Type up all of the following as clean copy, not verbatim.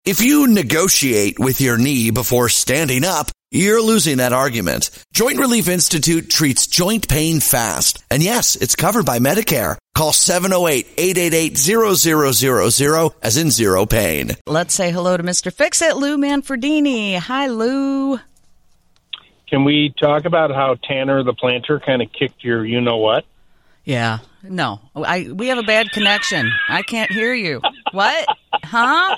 If you negotiate with your knee before standing up, you're losing that argument. Joint Relief Institute treats joint pain fast. And yes, it's covered by Medicare. Call 708-888-0000 as in zero pain. Let's say hello to Mr. Fix-It, Lou Manfredini. Hi, Lou. Can we talk about how Tanner the planter kind of kicked your you-know-what? Yeah. No. We have a bad connection. I can't hear you. What? Huh?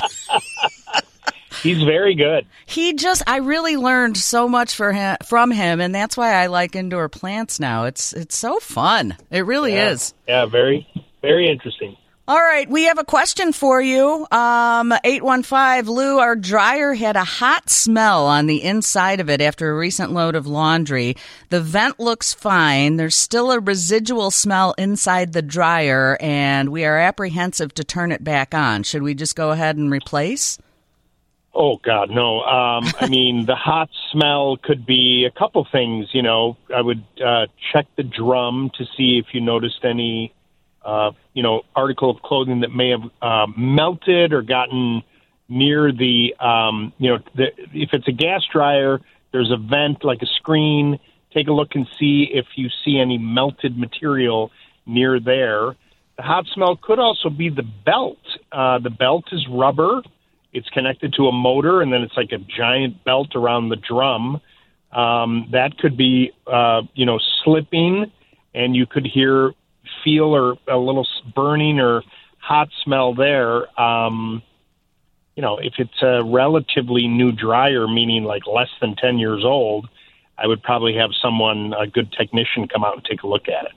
He's very good. I really learned so much from him, and that's why I like indoor plants now. It's so fun. It really is. Yeah, very, very interesting. All right, we have a question for you. 815, Lou, our dryer had a hot smell on the inside of it after a recent load of laundry. The vent looks fine. There's still a residual smell inside the dryer, and we are apprehensive to turn it back on. Should we just go ahead and replace? Oh, God, no. I mean, the hot smell could be a couple things. You know, I would check the drum to see if you noticed any article of clothing that may have melted or gotten near the, if it's a gas dryer, there's a vent like a screen. Take a look and see if you see any melted material near there. The hot smell could also be the belt. The belt is rubber. It's connected to a motor, and then it's like a giant belt around the drum. That could be, slipping, and you could feel or a little burning or hot smell there. If it's a relatively new dryer, meaning like less than 10 years old, I would probably have a good technician come out and take a look at it.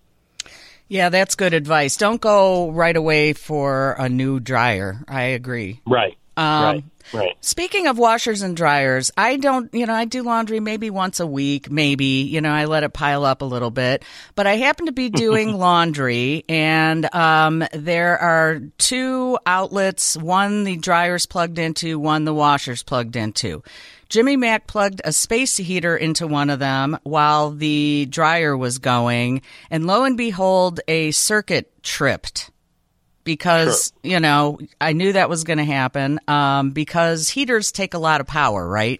Yeah, that's good advice. Don't go right away for a new dryer. I agree. Right. Right. Speaking of washers and dryers, I do laundry maybe once a week, maybe, I let it pile up a little bit, but I happen to be doing laundry, and there are two outlets, one the dryer's plugged into, one the washer's plugged into. Jimmy Mack plugged a space heater into one of them while the dryer was going, and lo and behold, a circuit tripped. Because, sure. I knew that was going to happen because heaters take a lot of power, right?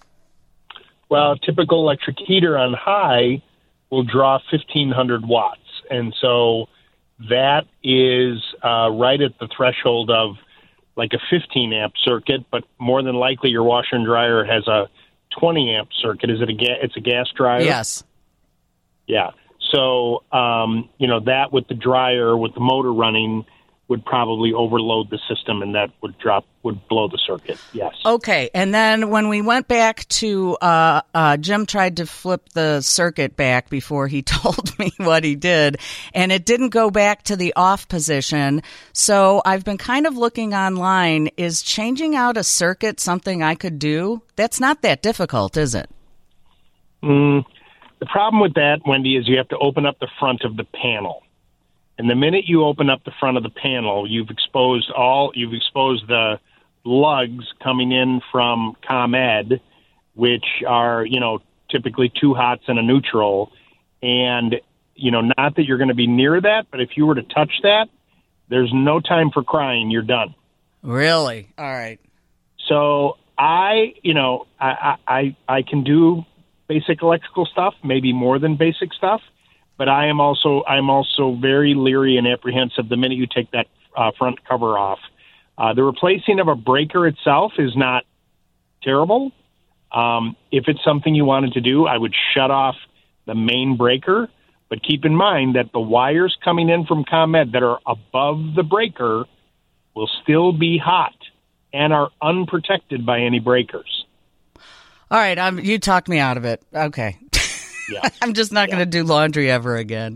Well, a typical electric heater on high will draw 1,500 watts. And so that is right at the threshold of like a 15-amp circuit, but more than likely your washer and dryer has a 20-amp circuit. It's a gas dryer? Yes. Yeah. So, that with the dryer, with the motor running, would probably overload the system, and that would blow the circuit. Yes. Okay. And then when we went back to, Jim tried to flip the circuit back before he told me what he did, and it didn't go back to the off position. So I've been kind of looking online. Is changing out a circuit something I could do? That's not that difficult, is it? The problem with that, Wendy, is you have to open up the front of the panel. And the minute you open up the front of the panel, you've exposed the lugs coming in from ComEd, which are, typically two hots and a neutral. And, not that you're going to be near that, but if you were to touch that, there's no time for crying. You're done. Really? All right. So I can do basic electrical stuff, maybe more than basic stuff. But I'm also very leery and apprehensive the minute you take that front cover off. The replacing of a breaker itself is not terrible. If it's something you wanted to do, I would shut off the main breaker. But keep in mind that the wires coming in from ComEd that are above the breaker will still be hot and are unprotected by any breakers. All right, you talked me out of it. Okay. Yeah. I'm just not going to do laundry ever again.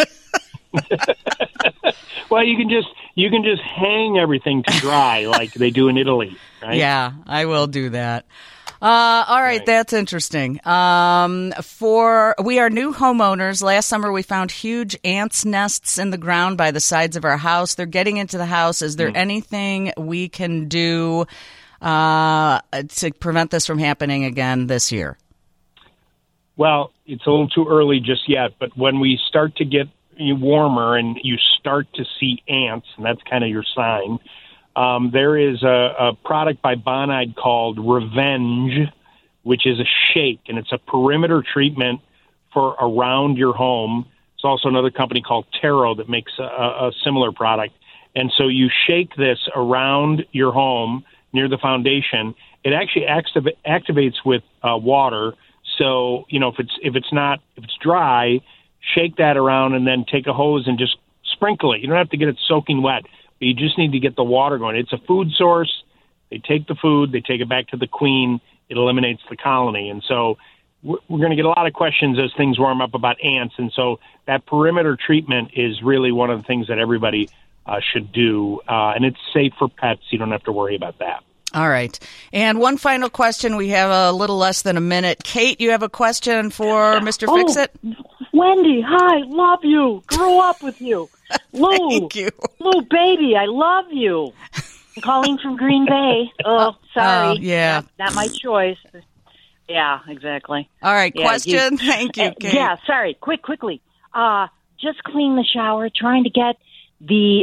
Well, you can just hang everything to dry like they do in Italy, right? Yeah, I will do that. All right, that's interesting. We are new homeowners. Last summer, we found huge ants' nests in the ground by the sides of our house. They're getting into the house. Is there anything we can do to prevent this from happening again this year? Well, it's a little too early just yet, but when we start to get warmer and you start to see ants, and that's kind of your sign, there is a product by Bonide called Revenge, which is a shake, and it's a perimeter treatment for around your home. There's also another company called Taro that makes a similar product. And so you shake this around your home near the foundation. It actually activates with water. So, if it's dry, shake that around and then take a hose and just sprinkle it. You don't have to get it soaking wet, but you just need to get the water going. It's a food source. They take the food, they take it back to the queen. It eliminates the colony. And so we're going to get a lot of questions as things warm up about ants. And so that perimeter treatment is really one of the things that everybody should do. And it's safe for pets. You don't have to worry about that. All right. And one final question. We have a little less than a minute. Kate, you have a question for Mr. Fix-It? Wendy, hi, love you. Grew up with you. Lou, Thank you. Lou, baby, I love you. I'm calling from Green Bay. Oh, sorry. Oh, yeah. Not my choice. Yeah, exactly. All right, question. Thank you, Kate. Yeah, sorry. Quickly. Just clean the shower, trying to get the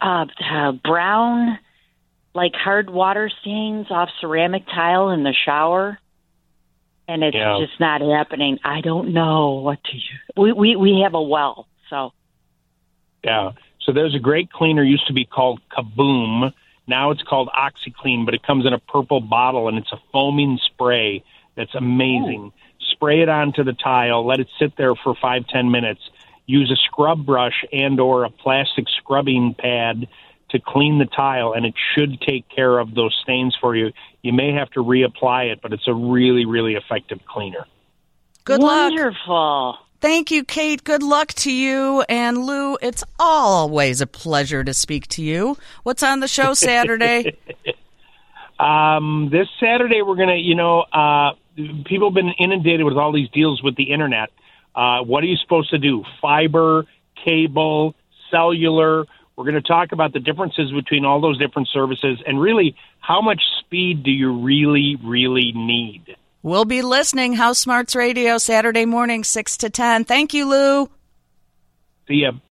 brown, like hard water stains off ceramic tile in the shower. And it's just not happening. I don't know what to do. We have a well, so. Yeah. So there's a great cleaner, used to be called Kaboom. Now it's called OxyClean, but it comes in a purple bottle, and it's a foaming spray that's amazing. Spray it onto the tile. Let it sit there for 5-10 minutes. Use a scrub brush and or a plastic scrubbing pad to clean the tile, and it should take care of those stains for you. You may have to reapply it, but it's a really, really effective cleaner. Good luck. Wonderful. Thank you, Kate. Good luck to you. And Lou, it's always a pleasure to speak to you. What's on the show Saturday? This Saturday, we're going to, people have been inundated with all these deals with the internet. What are you supposed to do? Fiber, cable, cellular. We're going to talk about the differences between all those different services and really how much speed do you really, really need? We'll be listening. House Smarts Radio, Saturday morning, 6 to 10. Thank you, Lou. See ya.